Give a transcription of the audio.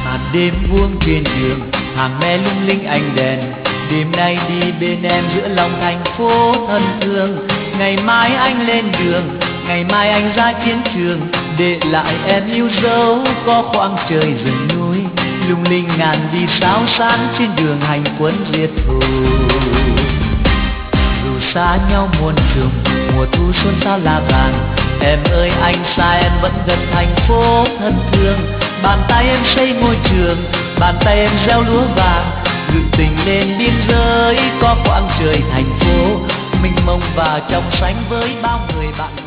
Màn đêm buông trên đường, hàng me lung linh ánh đèn. Đêm nay đi bên em giữa lòng thành phố thân thương. Ngày mai anh lên đường, ngày mai anh ra chiến trường, để lại em yêu dấu có khoảng trời rừng núi. Lung linh ngàn đi sao sáng trên đường hành quân diệt thù. Dù xa nhau muôn trùng, mùa thu xuân sao là vàng. Em ơi anh xa em vẫn gần thành phố thân thương. Bàn tay em xây ngôi trường, bàn tay em gieo lúa vàng. Gửi tình lên biên giới có quãng trời thành phố mênh mông và trong xanh với bao người bạn.